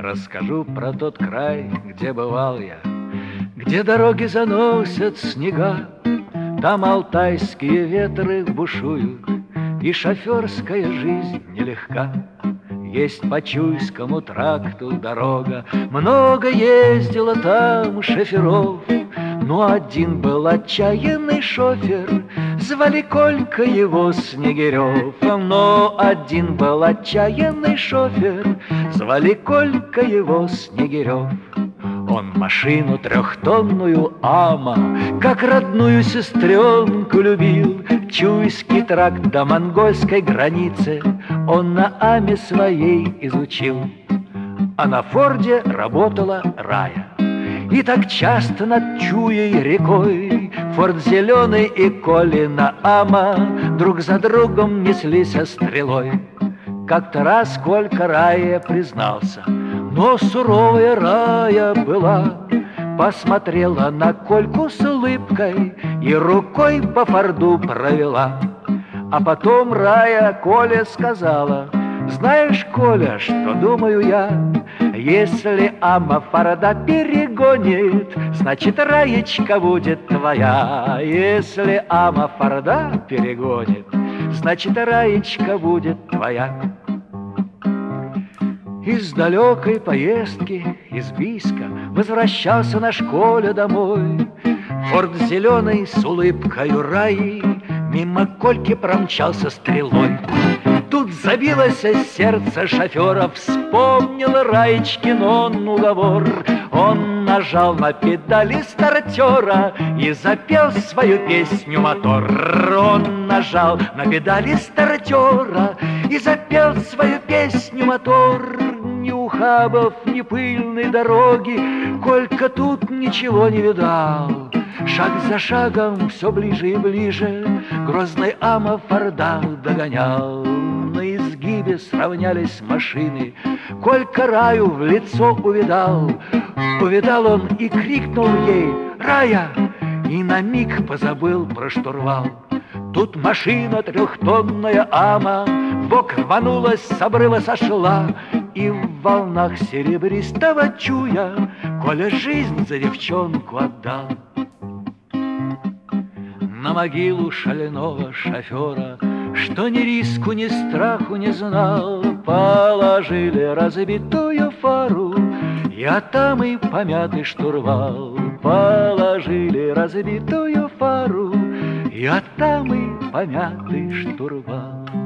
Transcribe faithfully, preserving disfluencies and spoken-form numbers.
расскажу про тот край, где бывал я, где дороги заносят снега. Там алтайские ветры бушуют, и шоферская жизнь нелегка. Есть по Чуйскому тракту дорога, много ездило там шоферов. Но один был отчаянный шофер, звали Колька его Снегирев. Но один был отчаянный шофер, звали Колька его Снегирев. Он машину трехтонную Ама, как родную сестренку любил. Чуйский тракт до монгольской границы он на Аме своей изучил. А на Форде работала Рая. И так часто над Чуей рекой Форд Зеленый и Колина Ама друг за другом неслись стрелой. Как-то раз Колька Рае признался, но суровая Рая была. Посмотрела на Кольку с улыбкой и рукой по Форду провела. А потом Рая Коле сказала: знаешь, Коля, что думаю я? Если Ама Форда перегонит, значит, Раечка будет твоя. Если Ама Форда перегонит, значит, Раечка будет твоя. Из далекой поездки, из Бийска, возвращался наш Коля домой. Форд зеленый с улыбкою Раи мимо Кольки промчался стрелой. Тут забилось сердце шофера, вспомнил Раечкин он уговор. Он нажал на педали стартера и запел свою песню мотор. Он нажал на педали стартера и запел свою песню мотор. Ни ухабов, ни пыльной дороги Колька тут ничего не видал. Шаг за шагом все ближе и ближе грозный Ама Форда догонял. На изгибе сравнялись машины, Колька Раю в лицо увидал. Увидал он и крикнул ей: «Рая!» И на миг позабыл про штурвал. Тут машина трехтонная Ама вбок рванулась, с обрыва сошла. И в волнах серебристого Чуя Коля жизнь за девчонку отдал. На могилу шального шофера, что ни риску, ни страху не знал, положили разбитую фару, и там и помятый штурвал. Положили разбитую фару, и там и помятый штурвал.